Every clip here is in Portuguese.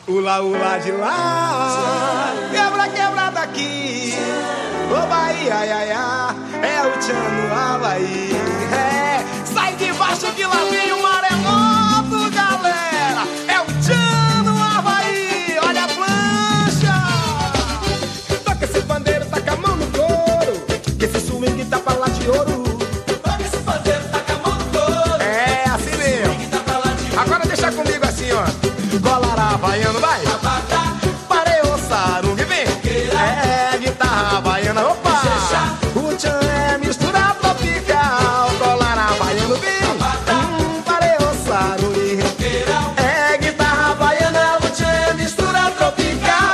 Ula, ula de lá, quebra, quebra daqui. Ô Bahia, ai, ai, ai, é o tchan no Havaí. É, sai de baixo que lá vem o maremoto, galera. É o tchan no Havaí, olha a plancha. Toca esse pandeiro, taca a mão no couro, que esse swing tá pra lá de ouro. Toca esse pandeiro, taca a mão no couro. É, assim mesmo. Tá pra lá de ouro. Agora deixa comigo assim, ó. Colará havaiano, vai. Parei o sarungue, vem. É, guitarra havaiana, opa. O tchan é mistura tropical. Colará havaiano, vem. Parei o sarungue. É, guitarra havaiana, o tchan é mistura tropical.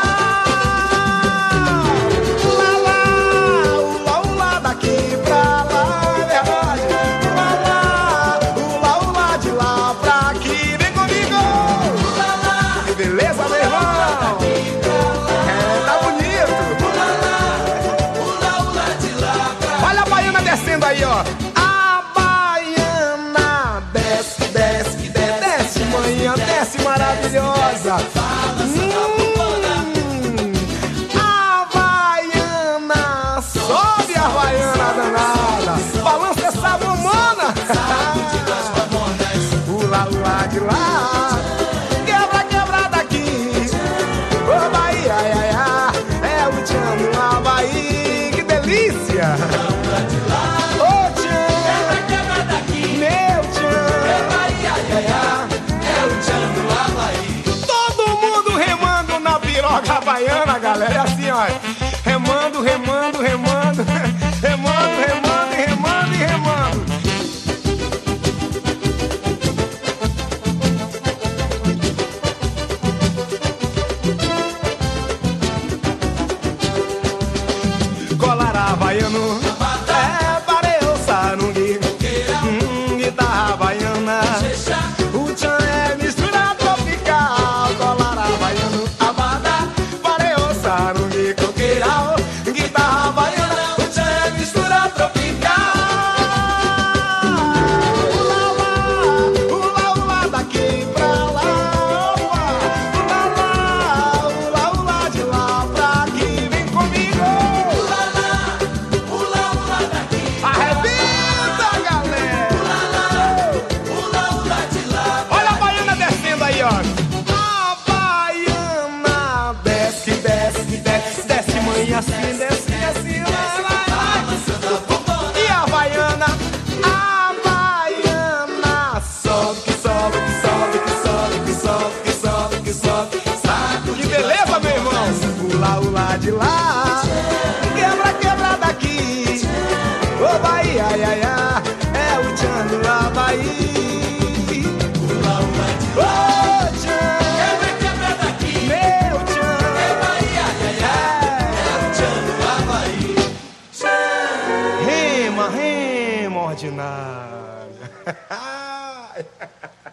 Lá, lá, ula, ula, daqui pra lá, é verdade. Lá, lá, ula, ula, de lá pra aqui. Vem comigo. Que beleza, meu irmão. É, tá bonito. Olha a baiana descendo aí, ó. A baiana desce, desce, desce, desce, manhã, desce maravilhosa. A baiana sobe, a baiana danada. Balança essa mamona. Ula, ula de lá. Quebra, quebra daqui. Ô Bahia, ai, ai, ai, é o tchan no Havaí. Que delícia. Ô tchan, meu tchan. Todo mundo remando na piroca havaiana, galera. É assim, ó. Remando, remando, remando. Remando, remando, remando e remando. Colará havaiano, é, parei o sarungue. Guitarra havaiana, o tchan é mistura tropical. Colará havaiano, abada, parei o sarungue. Coqueiral, guitarra havaiana, o tchan é mistura tropical. Ula, ula, ula, ula, daqui pra lá. Ula, ula, ula, de lá pra aqui. Vem comigo. Arrebenta, galera! Olha a baiana descendo aí, ó. A baiana desce, desce, desce, desce, mãe, assim, desce, desce, vai, vai, vai. E a baiana sobe, que sobe, que sobe, que sobe, que sobe, que sobe, que sobe, sabe? Que beleza, meu irmão! Ula, ula de lá, quebra, quebra daqui. Ô Bahia, ai, ai, ai, é o tchan do Havaí. Ô tchan, meu tchan. Rema, rema ordinária.